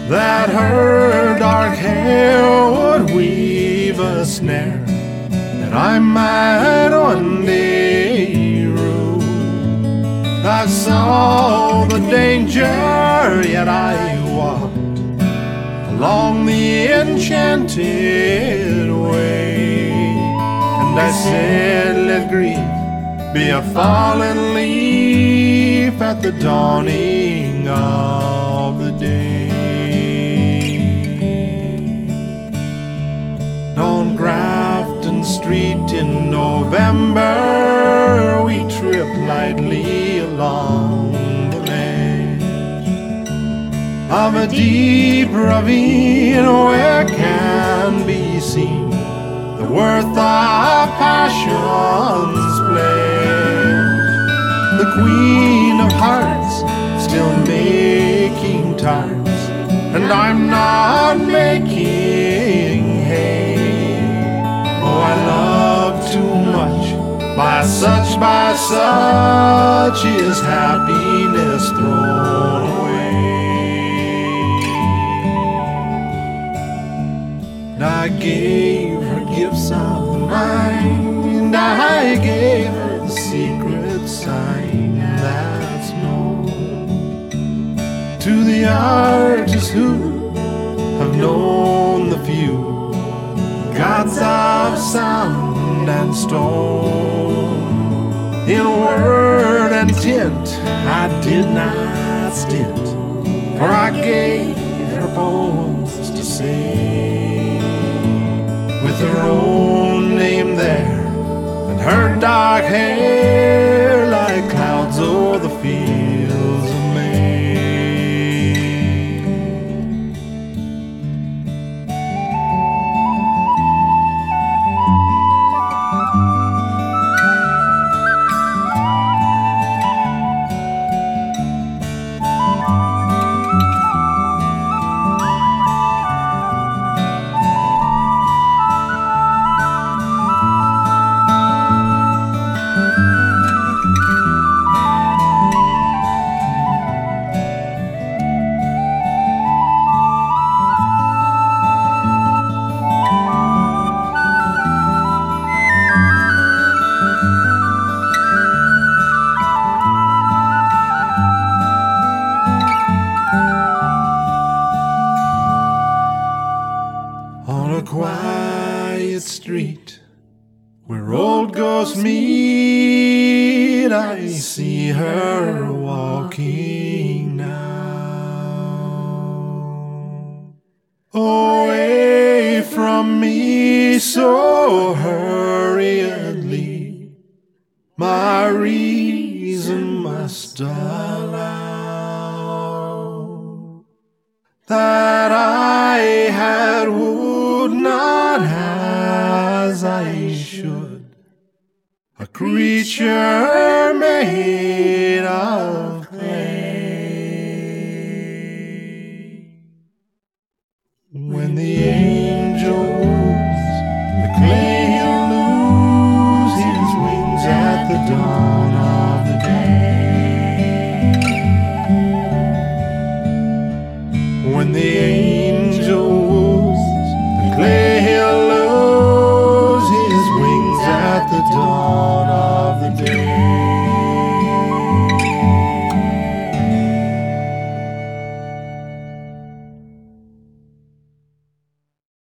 that her dark hair would weave a snare, that I might one day rue. I saw the danger, yet I walked along the enchanted way, and I said, let grief be a fallen leaf at the dawning of the day. On Grafton Street in November, we trip lightly along the ledge of a deep ravine where can be seen the worth of passion's pledge. The Queen of Hearts still making tarts, and I'm not making hay. Oh, I love too much, by such is happiness thrown away. And I gave her gifts of the mind, I gave her the secret sign that's known to the artists who have known the few gods of sound and stone. In word and tint I did not stint, for I gave her poems to sing, with her own name there and her dark hair like clouds o'er the fields of May. On a quiet street where old ghosts meet, I see her walking now, away from me so hurriedly. My reason must allow that I had would not as I should, a creature made of clay. When the angel woos the clay, he'll lose his wings at the dawn of the day. When the angel